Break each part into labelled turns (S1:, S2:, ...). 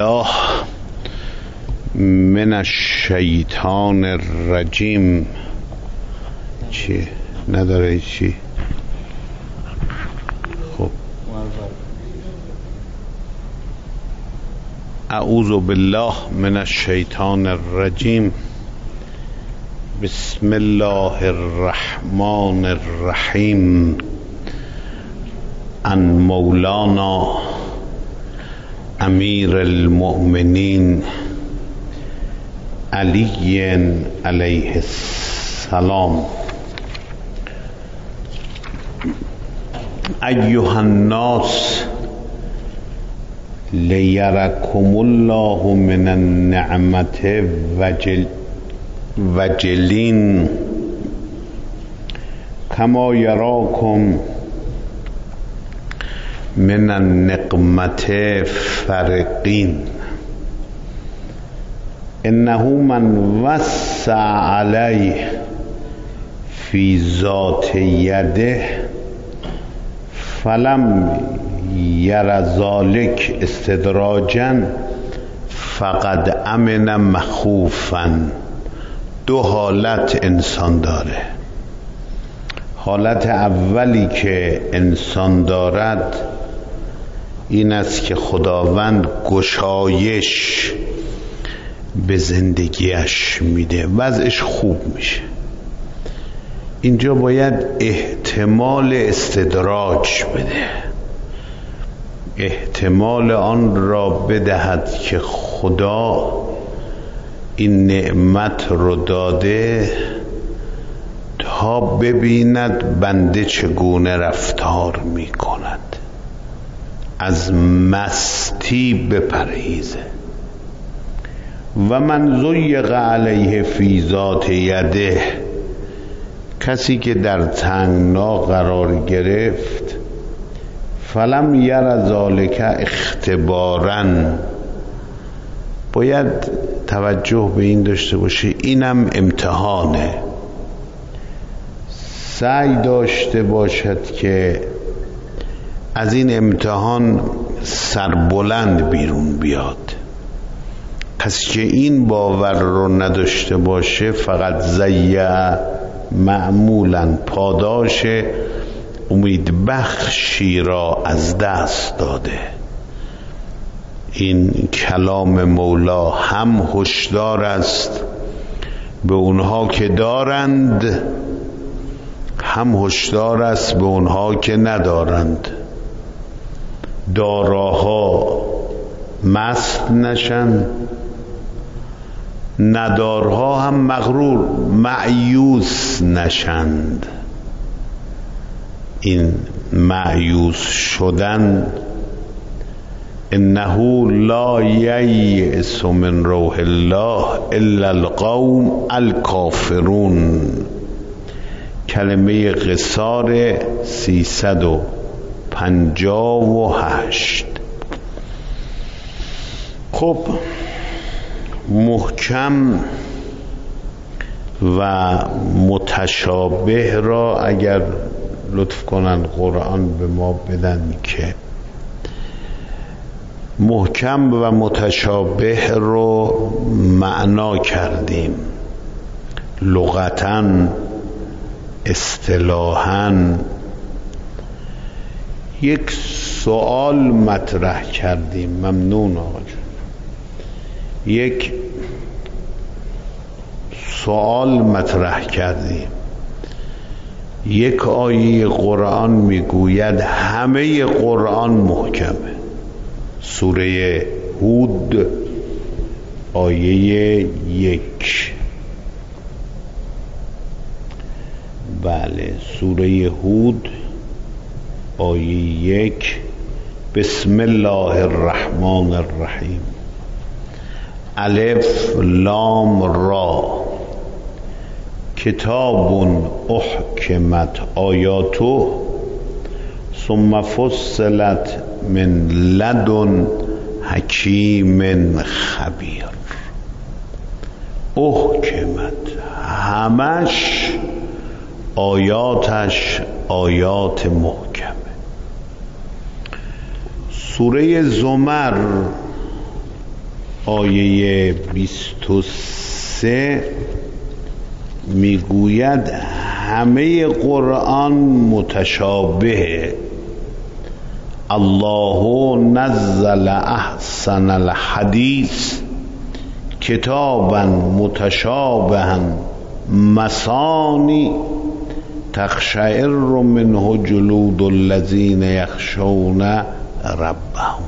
S1: الله من الشیطان الرجیم. چی؟ نداره چی؟ خب اعوذ بالله من الشیطان الرجیم. بسم الله الرحمن الرحیم. عن مولانا امیر المؤمنین علی علیه السلام. ایها الناس لیرکم الله من النعمت وجلین کما یراکم من النقمت فرقین. انه من وسع علیه فی ذات یده فلم یر ذلک استدراجا فقد امن مخوفا. دو حالت انسان داره. حالت اولی که انسان دارد این است که خداوند گشایش به زندگیش میده، وضعش خوب میشه. اینجا باید احتمال استدراج بده، احتمال آن را بدهد که خدا این نعمت رو داده تا ببیند بنده چگونه رفتار میکند، از مستی بپرهیزه. و من ضیق علیه فی ذات یده، کسی که در تنگنا قرار گرفت، فلم یر ذالک اختبارا، باید توجه به این داشته باشه اینم امتحانه. سعی داشته باشد که از این امتحان سربلند بیرون بیاد. کسی که این باور رو نداشته باشه فقط ضیع معمولا پاداش امید بخشی را از دست داده. این کلام مولا هم هشدار است به اونها که دارند، هم هشدار است به اونها که ندارند. داراها مست نشن، ندارها هم مغرور مایوس نشند. این مایوس شدن، انه لا ییأس من روح الله الا القوم الکافرون. کلمه قصار 358. خب محکم و متشابه را اگر لطف کنن قرآن به ما بدن که محکم و متشابه رو معنا کردیم، لغتاً اصطلاحاً. یک سوال مطرح کردیم. ممنون آقا جان. یک سوال مطرح کردیم. یک آیه قرآن میگوید همه قرآن محکمه. سوره هود آیه 1. بله، سوره هود آیه 1. بسم الله الرحمن الرحیم. الف لام را کتاب احکمت آیاته ثم فصلت من لدن حکیم خبیر. احکمت، همش آیاتش آیات محکمه. سوره زمر آیه 23 میگوید همه قرآن متشابه. الله نزل احسن الحدیث کتابا متشابها مثانی تقشعر منه جلود الذین یخشون ربهم.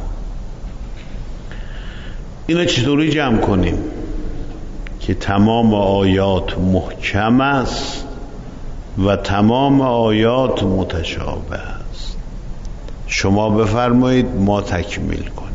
S1: اینو چطوری جمع کنیم که تمام آیات محکم است و تمام آیات متشابه است؟ شما بفرمایید ما تکمیل کنیم.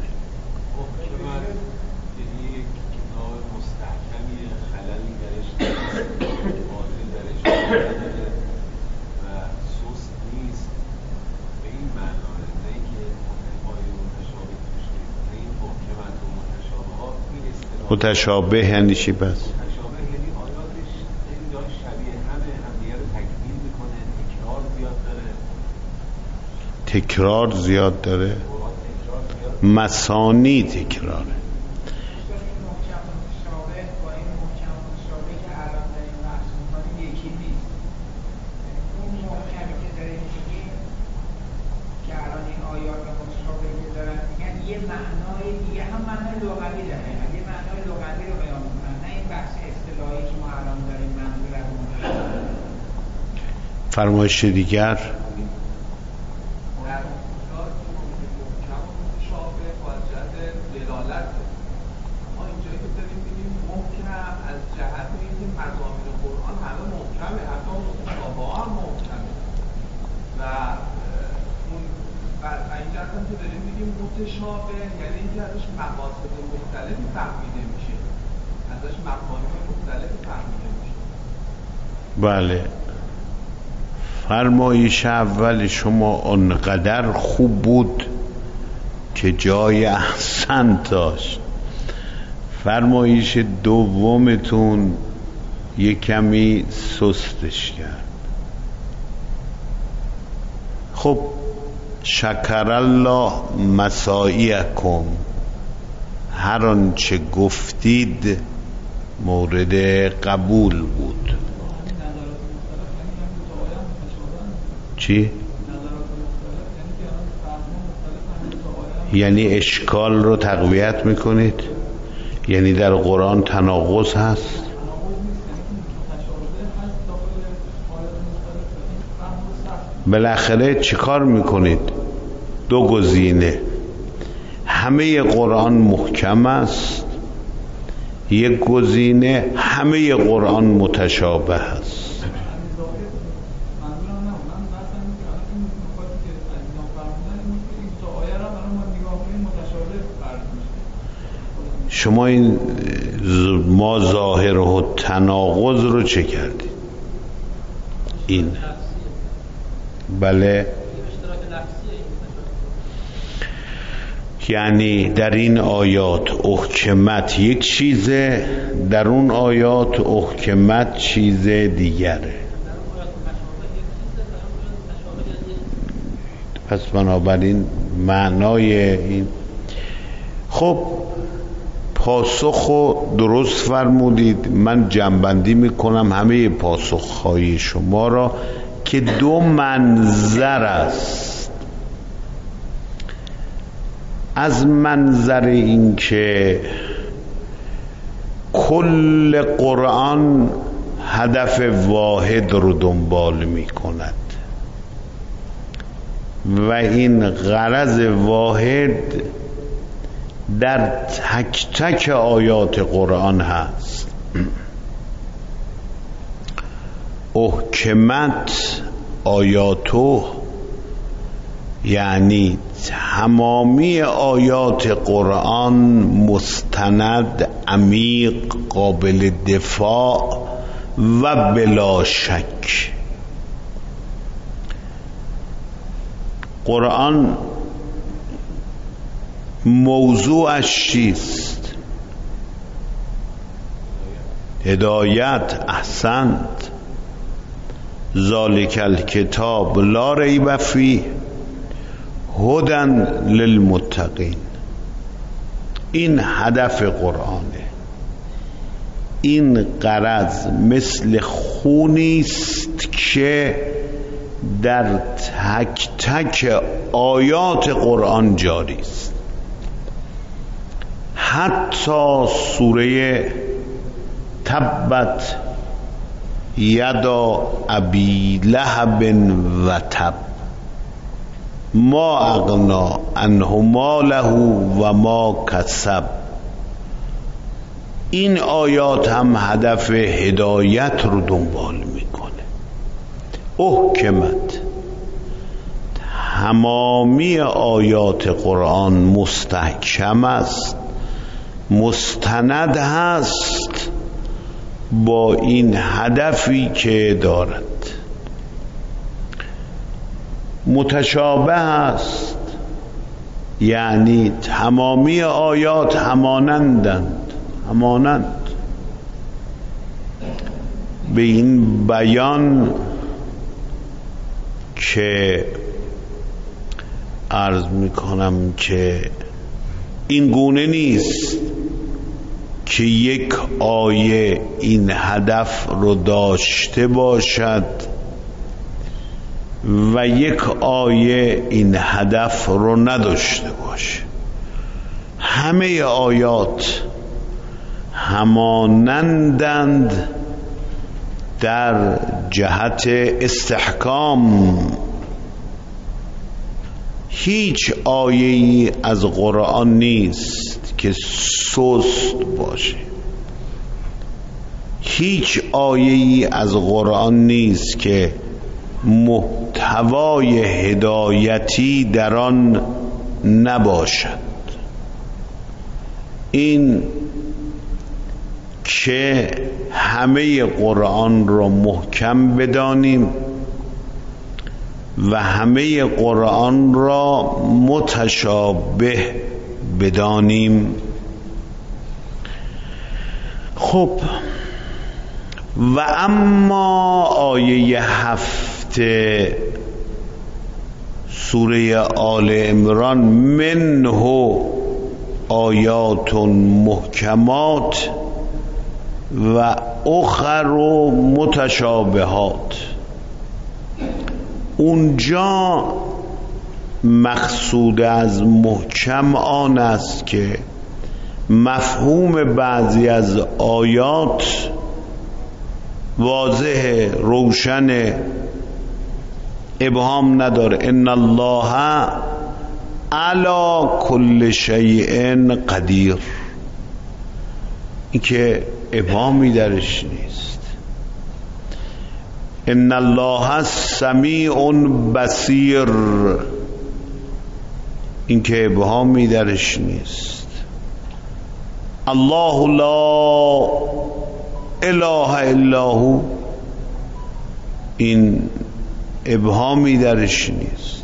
S1: متشابه یعنی چی پس؟
S2: متشابه یعنی آیاتش خیلی جای شبیه همدیگه رو تکمیل میکنه، تکرار زیاد داره. مثانی تکراره.
S1: فرمایش دیگر
S2: متشابه یعنی اینکه ازش مقاصد مختلفی فهمیده میشه، ازش مفاهیم مختلفی فهمیده میشه.
S1: بله. فرمایش اول شما اونقدر خوب بود که جای احسن داشت. فرمایش دومتون یک کمی سستش کرد. خب شکر الله مساعیکم، هر آنچه گفتید مورد قبول بود. چی؟ یعنی اشکال رو تقویت میکنید؟ یعنی در قرآن تناقض هست؟ بالاخره چیکار میکنید؟ دو گزینه، همه قرآن محکم است، یک گزینه همه قرآن متشابه است. شما این ما ظاهر و تناقض رو چه کردید؟ این بله، یعنی در این آیات احکمت یک چیزه، در اون آیات احکمت چیز دیگره. پس بنابراین معنای این خب پاسخو درست فرمودید. من جمع‌بندی میکنم همه پاسخهای شما را که دو منظر است. از منظر این که کل قرآن هدف واحد رو دنبال می کند و این غرض واحد در تک تک آیات قرآن هست. احکمت آیاتو یعنی تمامی آیات قرآن مستند، عمیق، قابل دفاع و بلا شک. قرآن موضوعش چیست؟ هدایت. احسنت. ذالک الکتاب لا ریب فیه هدی للمتقین. این هدف قرآنه. این غرض مثل خونی است که در تک تک آیات قرآن جاری است. حتی سوره تبت یدا ابی لهب و تب ما اغنا عنه ماله و ما کسب، این آیات هم هدف هدایت رو دنبال میکنه. احکمت، تمامی آیات قرآن مستحکم است، مستند هست با این هدفی که دارد. متشابه است یعنی تمامی آیات همانند. به این بیان که عرض میکنم که این گونه نیست که یک آیه این هدف رو داشته باشد و یک آیه این هدف رو نداشته باشه. همه آیات همانندند در جهت استحکام. هیچ آیه‌ای از قرآن نیست که سست باشه. هیچ آیه‌ای از قرآن نیست که محتوای هدایتی در آن نباشد. این که همه قرآن را محکم بدانیم و همه قرآن را متشابه بدانیم. خب و اما آیه 7 سوره آل عمران، منه آیات محکمات و اخر متشابهات. اونجا مقصود از محکم آن است که مفهوم بعضی از آیات واضح روشن، ابهام نداره. ان الله علی کل شیء قدیر، این که ابهامی درش نیست. ان الله سمیع بصیر، این که ابهامی درش نیست. الله لا اله الا هو، این ابهامی درش نیست.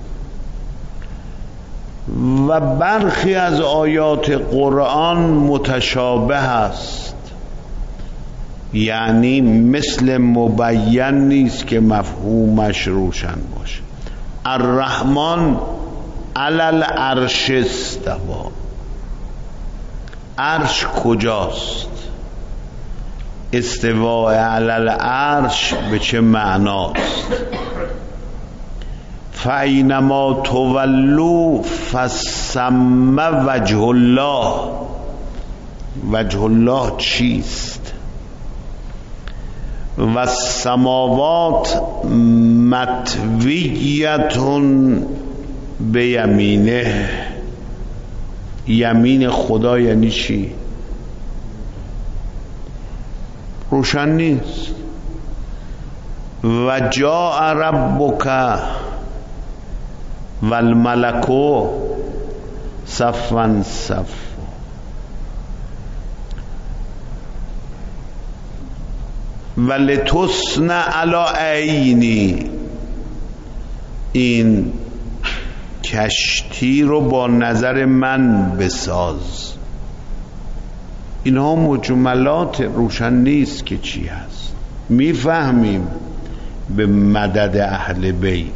S1: و برخی از آیات قرآن متشابه است، یعنی مثل مبین نیست که مفهومش روشن باشه. الرحمن علی العرش استوى، عرش کجاست؟ استواء علی العرش به چه معناست؟ فاینما تولوا فثم وجه الله، وجه الله چیست؟ و السماوات مطویة بیمینه، یمین خدا یعنی چی؟ روشن نیست. و جاء ربک والملک صفا صفا. ولتصنع علی عینی، این کشتی رو با نظر من بساز. اینها مجملات، روشن نیست که چی هست. میفهمیم به مدد اهل بیت.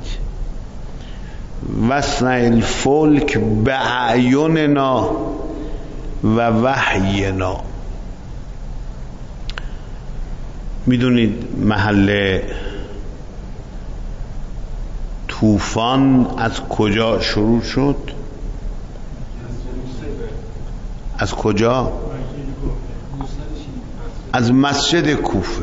S1: واصنع الفلک باعیننا و وحینا. میدونید محل طوفان از کجا شروع شد؟ از کجا؟ از مسجد کوفه.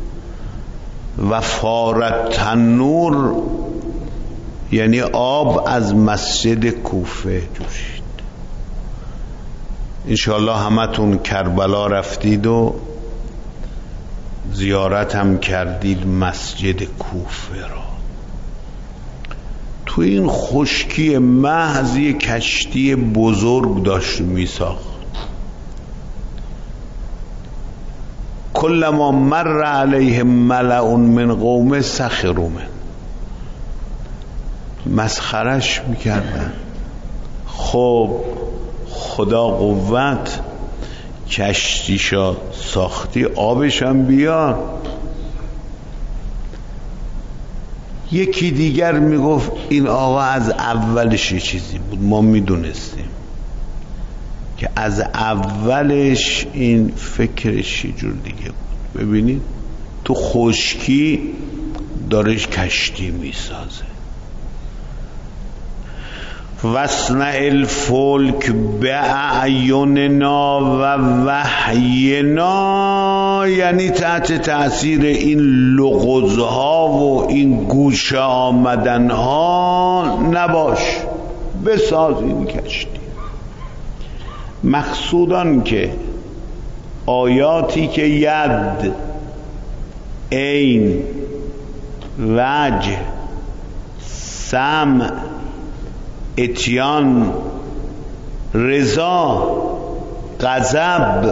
S1: و فارت تنور یعنی آب از مسجد کوفه جوشید. انشاءالله همتون کربلا رفتید و زیارت هم کردید مسجد کوفه را. تو این خشکی محض یک کشتی بزرگ داشت میساخت. کلما مر علیه ملأ من قوم سخروا منه، مسخرش میکردن. خب خدا قوت، کشتیشا ساختی آبش هم بیار. یکی دیگر میگفت این آقا از اولش یه چیزی بود، ما میدونستیم که از اولش این فکرش یه جور دیگه بود. ببینید تو خشکی دارش کشتی میسازه. وَاصْنَعِ الْفُلْكَ بِأَعْیُنِنَا و وحینا، یعنی تحت تأثیر این لغزها و این گوشه آمدنها نباش، بساز این کشتی. مقصودان که آیاتی که ید، عین، وجه، سمع، اتیان، رضا، غضب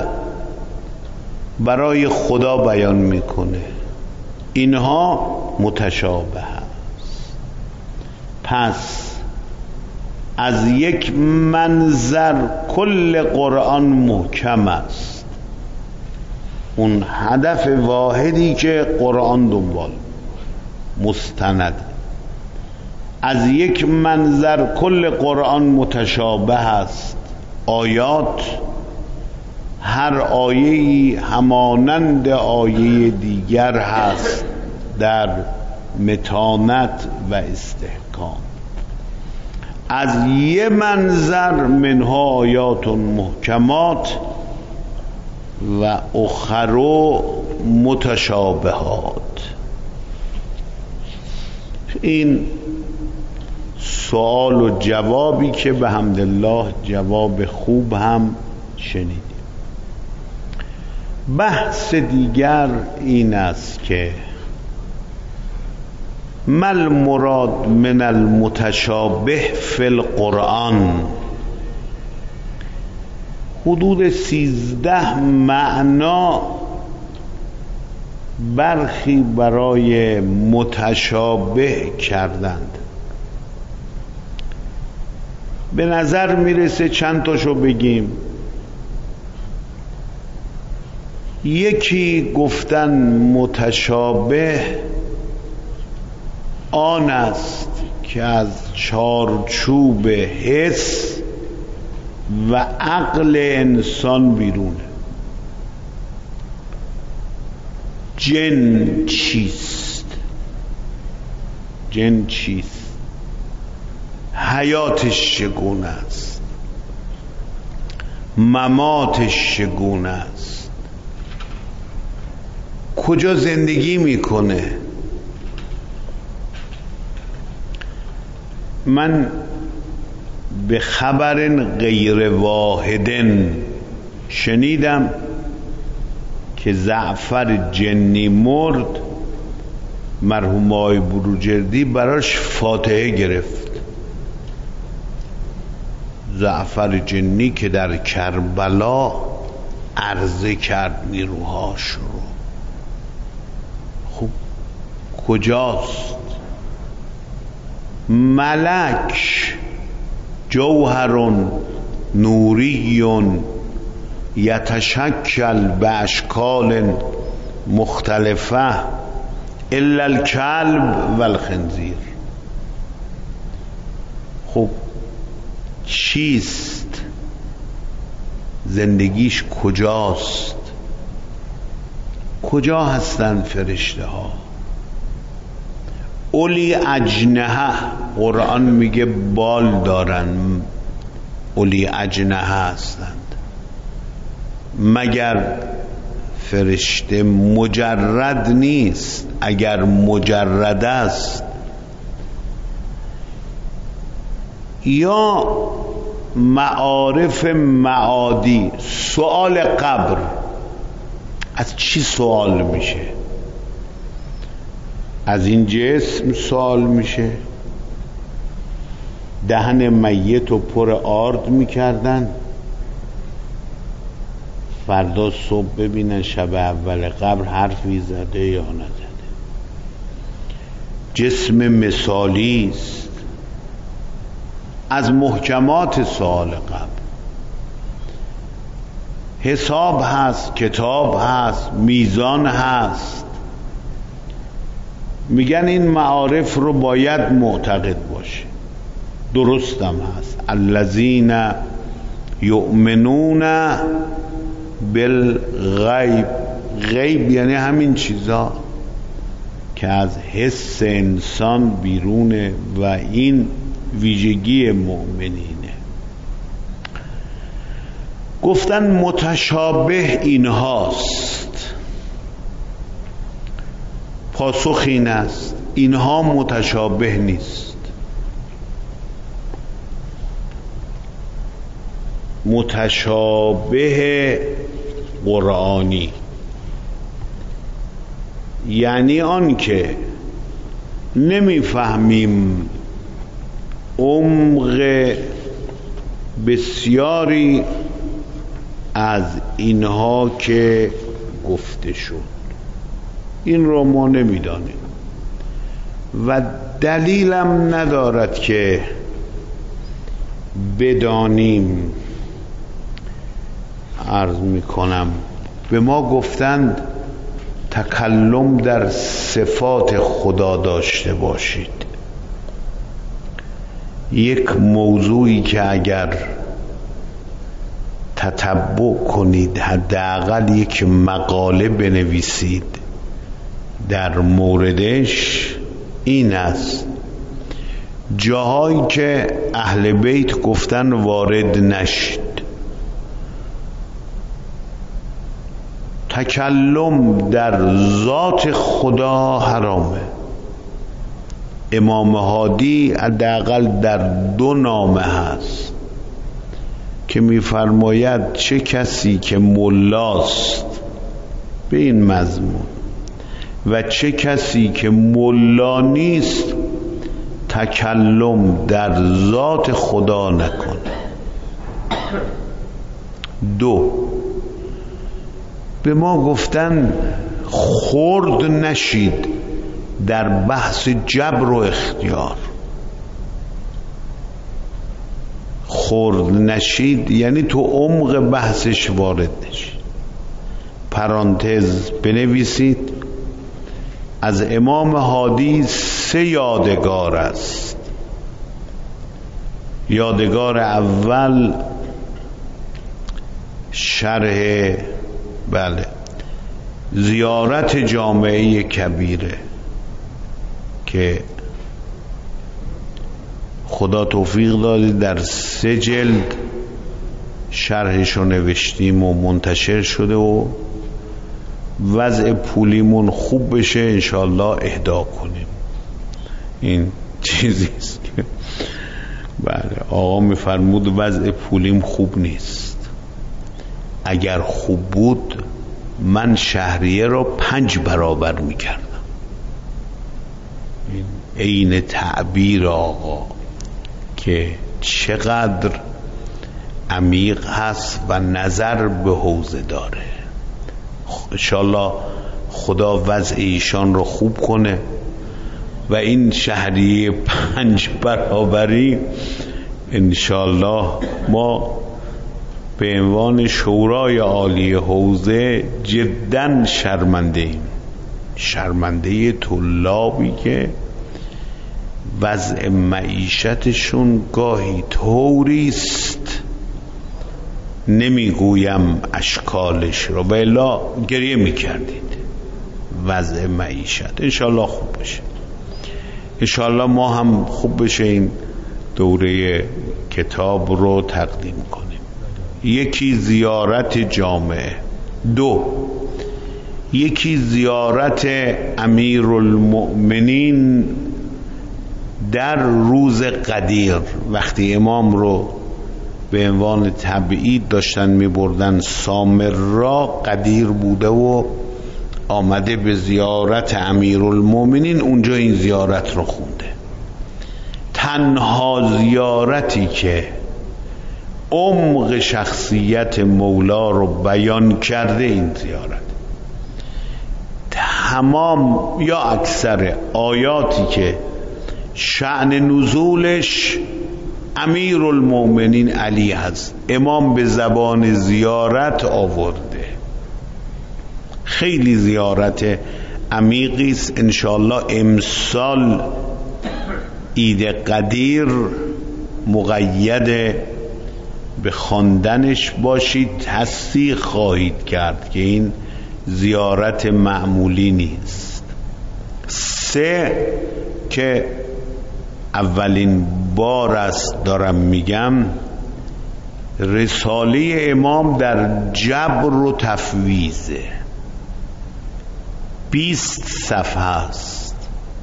S1: برای خدا بیان میکنه، اینها متشابه است. پس از یک منظر کل قرآن محکم است. اون هدف واحدی که قرآن دنبال مستند. از یک منظر کل قرآن متشابه است. آیات هر آیه‌ای همانند آیه دیگر هست در متانت و استحکام. از یه منظر منها آیات محکمات و اخر متشابهات. این سوال و جوابی که به حمدالله جواب خوب هم شنیدیم. بحث دیگر این است که مل مراد من المتشابه فی القرآن. حدود 13 معنا برخی برای متشابه کردند. به نظر میرسه چند تاشو بگیم. یکی گفتن متشابه آن است که از چارچوب حس و عقل انسان بیرونه. جن چیست؟ جن چیست؟ حیاتش چگونه است؟ مماتش چگونه است؟ کجا زندگی میکنه؟ من به خبر غیر واحدن شنیدم که جعفر جنی مرد، مرحوم آقای بروجردی براش فاتحه گرفت. جعفر جنی که در کربلا عرضه کرد نیروهاش رو. خب کجاست؟ ملک جوهر نوری یتشکل به اشکال مختلفه الا الکلب و الخنزیر. خب چیست؟ زندگیش کجاست؟ کجا هستند فرشته ها؟ اولی اجنحه، قرآن میگه بال دارن، اولی اجنحه هستند. مگر فرشته مجرد نیست؟ اگر مجرد است، یا معارف معادی. سوال قبر از چی سوال میشه؟ از این جسم سوال میشه. دهن میت رو پر آرد میکردن، فردا صبح ببینن شب اول قبر حرفی زده یا نزده. جسم مثالی است از محکمات سوال قبر. حساب هست، کتاب هست، میزان هست. میگن این معارف رو باید معتقد باشه. درستم هست. الذین یؤمنون بالغیب. غیب یعنی همین چیزا که از حس انسان بیرونه و این ویژگی مؤمنینه. گفتن متشابه این هاست. پاسخ این است اینها متشابه نیست. متشابه قرآنی یعنی آن که نمیفهمیم عمق بسیاری از اینها که گفته شد. این رو ما نمیدانیم و دلیلم ندارد که بدانیم. عرض میکنم به ما گفتند تکلم در صفات خدا داشته باشید. یک موضوعی که اگر تتبع کنید، حداقل یک مقاله بنویسید در موردش، این است: جاهایی که اهل بیت گفتن وارد نشید. تکلم در ذات خدا حرامه. امام هادی حداقل در 2 نامه هست که میفرماید چه کسی که ملاست به این مضمون و چه کسی که ملا نیست تکلم در ذات خدا نکنه. 2 به ما گفتن خرد نشید در بحث جبر و اختیار. خرد نشید یعنی تو عمق بحثش وارد نشید. پرانتز بنویسید: از امام هادی 3 یادگار است. یادگار اول شرح زیارت جامعه کبیره که خدا توفیق داده در 3 جلد شرحشو نوشتیم و منتشر شده و وضع پولیمون خوب بشه انشالله اهدا کنیم. این چیزیست که آقا میفرمود وضع پولیم خوب نیست. اگر خوب بود من شهریه را 5 برابر میکردم. این تعبیر آقا که چقدر عمیق هست و نظر به حوزه داره. انشالله خدا وضع ایشان رو خوب کنه و این شهریه 5 برابری انشالله ما به عنوان شورای عالی حوزه جدا شرمنده ایم. شرمنده طلابی که وضع معیشتشون گاهی طوریست نمیگویم اشکالش رو، به الا گریه میکردید. وضع معیشت انشالله خوب بشه، انشالله ما هم خوب بشه این دوره کتاب رو تقدیم کنیم. یکی زیارت جامعه، دو یکی زیارت امیرالمؤمنین در روز قدیر، وقتی امام رو به عنوان تبعید داشتن می بردن سامرا، قدیر بوده و آمده به زیارت امیرالمؤمنین، اونجا این زیارت رو خونده. تنها زیارتی که عمق شخصیت مولا رو بیان کرده این زیارت. تمام یا اکثر آیاتی که شأن نزولش امیرالمؤمنین علی هست، امام به زبان زیارت آورده. خیلی زیارت عمیقی است. انشاءالله امسال عید قدیر مقید به خواندنش باشید، تصدیق خواهید کرد که این زیارت معمولی نیست. سه که اولین بار است دارم میگم، رساله امام در جبر و تفویضه، 20 صفحه است.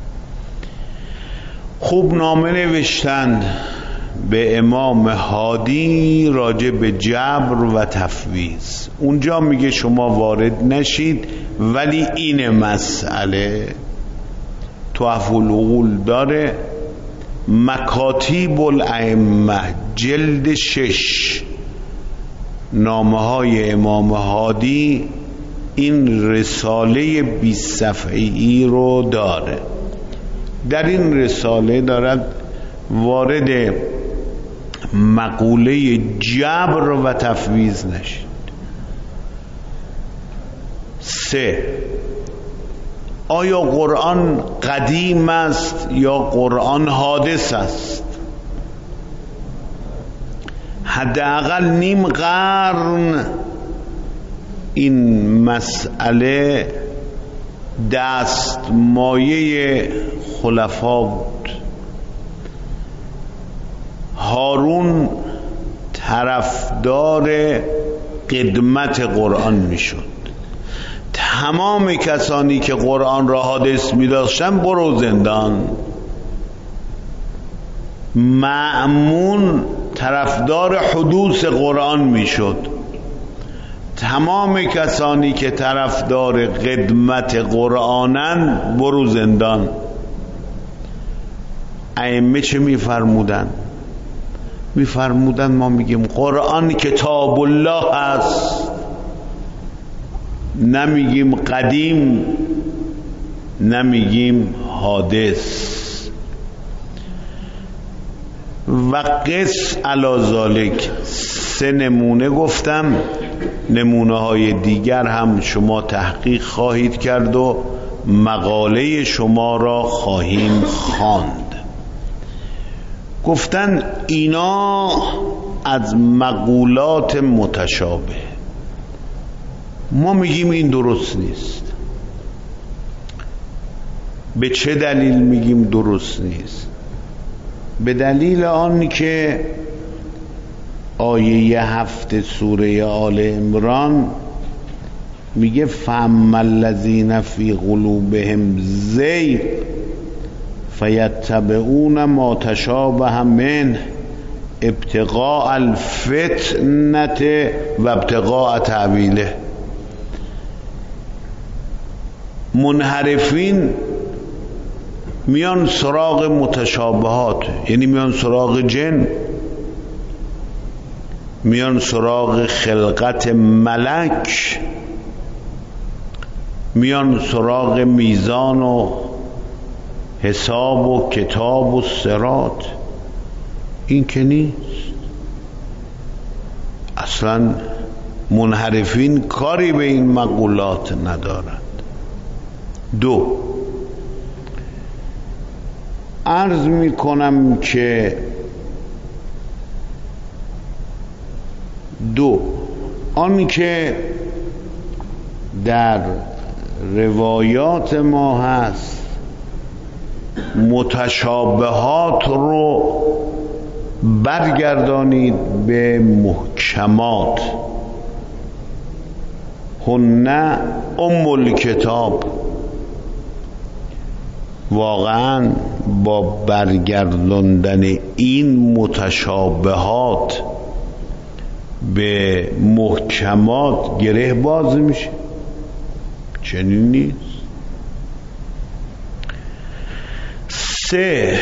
S1: خوب نامه نوشتند به امام هادی راجع به جبر و تفویض. اونجا میگه شما وارد نشید، ولی این مسئله تحف العقول داره، مکاتیب الائمه جلد 6 نامه های امام هادی این رساله 20 صفحه‌ای رو داره. در این رساله دارد وارد مقوله جبر و تفویض نشید. 3 آیا قرآن قدیم است یا قرآن حادث است؟ حداقل نیم قرن این مسئله دست مایه خلفا بود. هارون طرفدار قدمت قرآن میشد. تمام کسانی که قرآن را حادث می داشتن برو زندان. مأمون طرفدار حدوث قرآن می شد. تمام کسانی که طرفدار قدمت قرآنن برو زندان. ائمه چه می فرمودن؟ می فرمودن ما میگیم قرآن کتاب الله است، نمیگیم قدیم، نمیگیم حادث. و قس علی ذالک 3 نمونه گفتم، نمونه های دیگر هم شما تحقیق خواهید کرد و مقاله شما را خواهیم خواند. گفتن اینا از مقولات متشابه، ما میگیم این درست نیست. به چه دلیل میگیم درست نیست؟ به دلیل آن که آیه 7 سوره آل عمران میگه فاما الذین فی قلوبهم زیغ فیتبعون ما تشابه منه ابتغاء الفتنة و ابتغاء تأویله. منحرفین میان سراغ متشابهات، یعنی میان سراغ جن، میان سراغ خلقت ملک، میان سراغ میزان و حساب و کتاب و صراط. این که نیست. اصلا منحرفین کاری به این مقولات ندارند. 2 عرض می کنم که دو، آن که در روایات ما هست متشابهات رو برگردانید به محکمات. هن ام الکتاب. واقعا با برگرداندن این متشابهات به محکمات گره باز میشه؟ چنین نیست. سه،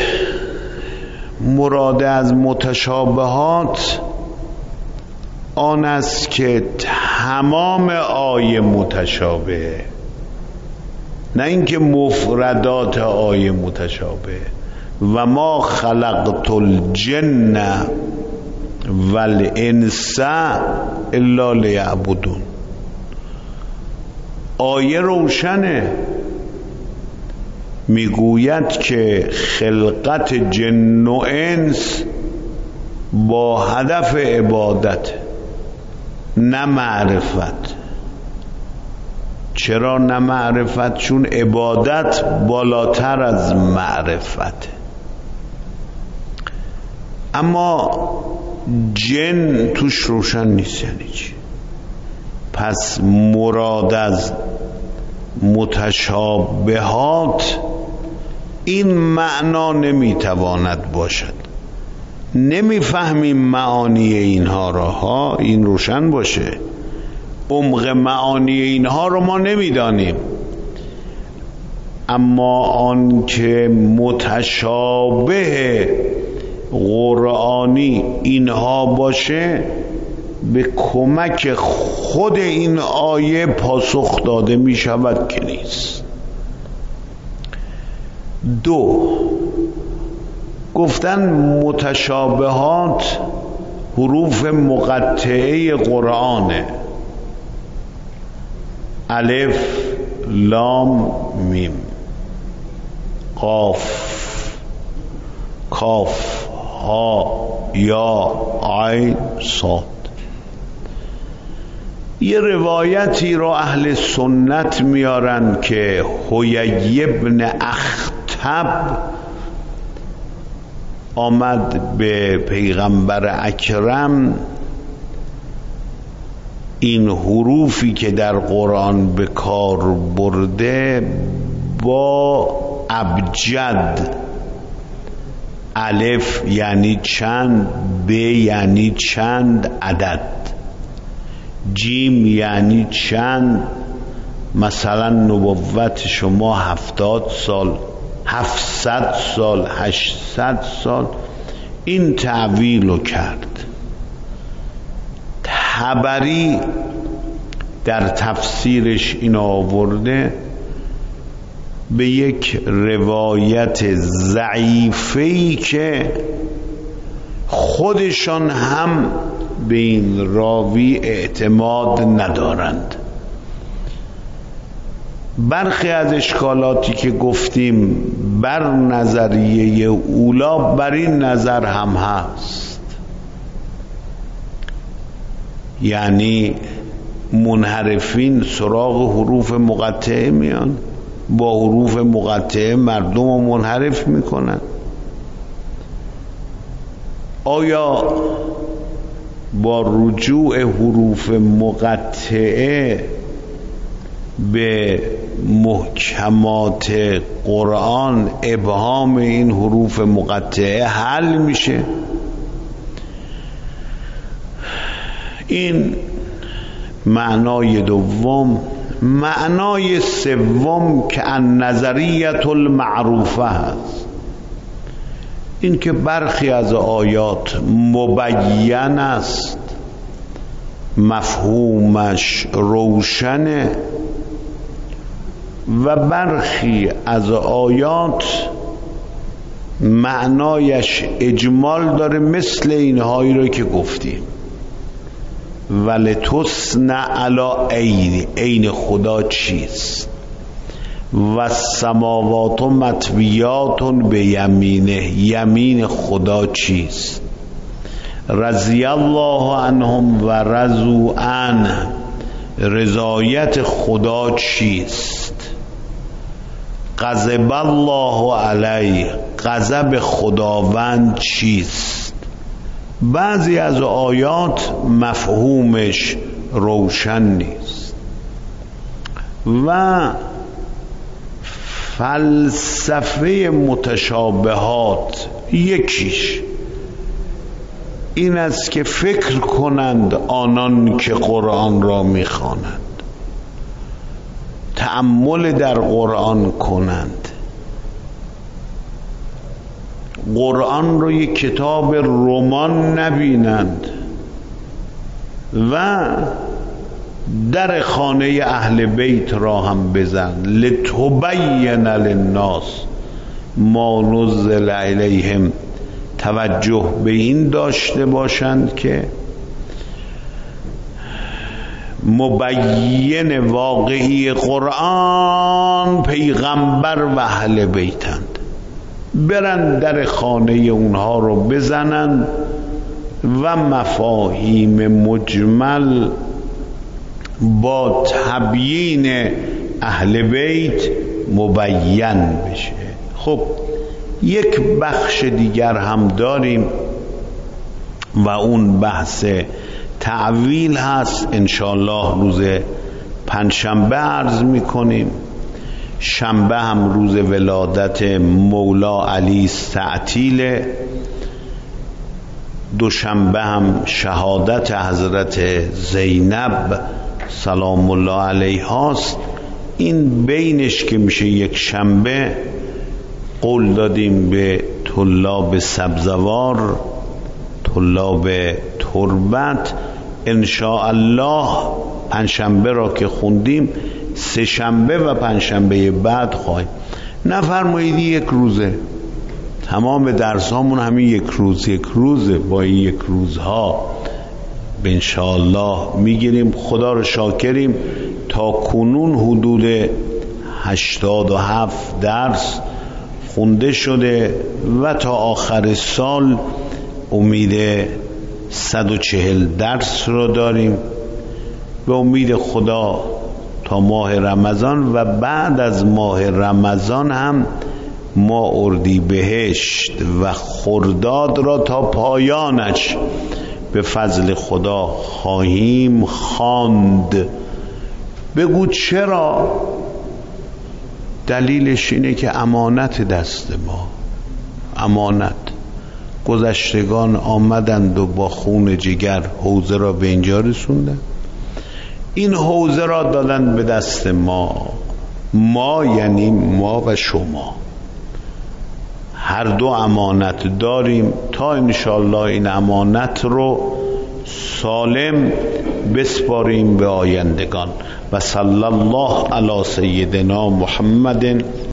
S1: مراد از متشابهات آن است که تمام آیه متشابه، نه اینکه مفردات آیه متشابه. و ما خلقت الجن والانس الا لیعبدون. آیه روشنه، میگوید که خلقت جن و انس با هدف عبادت، نه معرفت. چرا نه معرفت؟ چون عبادت بالاتر از معرفت. اما جن توش روشن نیست. یعنی چی؟ پس مراد از متشابهات این معنا نمیتواند باشد. نمیفهمیم معانی اینها را. این روشن باشه، عمق معانی اینها رو ما نمیدانیم. اما آن که متشابه قرآنی اینها باشه به کمک خود این آیه پاسخ داده می شود که نیست. دو، گفتن متشابهات حروف مقطعه قرآنه: الف، لام، میم، قاف، کاف، ها، یا، عین، صاد. یه روایتی رو اهل سنت میارن که حیی بن اخطب آمد به پیغمبر اکرم این حروفی که در قرآن به کار برده با ابجد، الف یعنی چند، ب یعنی چند عدد، جیم یعنی چند، مثلا نبوت شما 70 سال، 700 سال، 800 سال. این تعویل رو کرد. طبری در تفسیرش این آورده به یک روایت ضعیفه‌ای که خودشان هم به این راوی اعتماد ندارند. برخی از اشکالاتی که گفتیم بر نظریه اولا بر این نظر هم هست، یعنی منحرفین سراغ حروف مقطعه میان، با حروف مقطعه مردم رو منحرف میکنن. آیا با رجوع حروف مقطعه به محکمات قرآن ابهام این حروف مقطعه حل میشه؟ این معنای دوم. معنای سوم که النظریة المعروفه هست، این که برخی از آیات مبین است، مفهومش روشنه، و برخی از آیات معنایش اجمال داره، مثل اینهایی رو که گفتیم. ولتصنع علی عین خدا چیست؟ و السماوات مطویات به یمینه، یمین خدا چیست؟ رضی الله عنهم و رضوا عنه، رضایت خدا چیست؟ غضب الله علیه، غضب خداوند چیست؟ بعضی از آیات مفهومش روشن نیست و فلسفه متشابهات یکیش این است که فکر کنند آنان که قرآن را میخوانند، تأمل در قرآن کنند، قرآن رو یک کتاب رمان نبینند و در خانه اهل بیت را هم بزن، لتبین للناس ما نزل الیهم، توجه به این داشته باشند که مبین واقعی قرآن پیغمبر و اهل بیتند، برن در خانه اونها رو بزنن و مفاهیم مجمل با تبیین اهل بیت مبین بشه. خب یک بخش دیگر هم داریم و اون بحث تعویل هست، انشاءالله روز پنجشنبه عرض میکنیم. شنبه هم روز ولادت مولا علی تعطیل، دوشنبه هم شهادت حضرت زینب سلام الله علیهاست. این بینش که میشه یک شنبه، قول دادیم به طلاب سبزوار، طلاب تربت، انشاءالله پنجشنبه را که خوندیم سه شنبه و پنجشنبه بعد خواهیم. نفرمایید یک روزه، تمام درس هامون همین یک روزه، با این یک روزها به انشاءالله میگیریم. خدا رو شاکریم تا کنون حدود 87 درس خونده شده و تا آخر سال امید 140 درس رو داریم. به امید خدا تا ماه رمضان و بعد از ماه رمضان هم ما اردیبهشت و خرداد را تا پایانش به فضل خدا خواهیم خواند. بگو چرا؟ دلیلش اینه که امانت دست ما، امانت. گذشتگان آمدند و با خون جگر حوزه را به اینجا رسوندن، این حوزه را دادن به دست ما. ما یعنی ما و شما، هر دو امانت داریم تا انشاءالله این امانت رو سالم بسپاریم به آیندگان. و صلی الله علی سیدنا محمد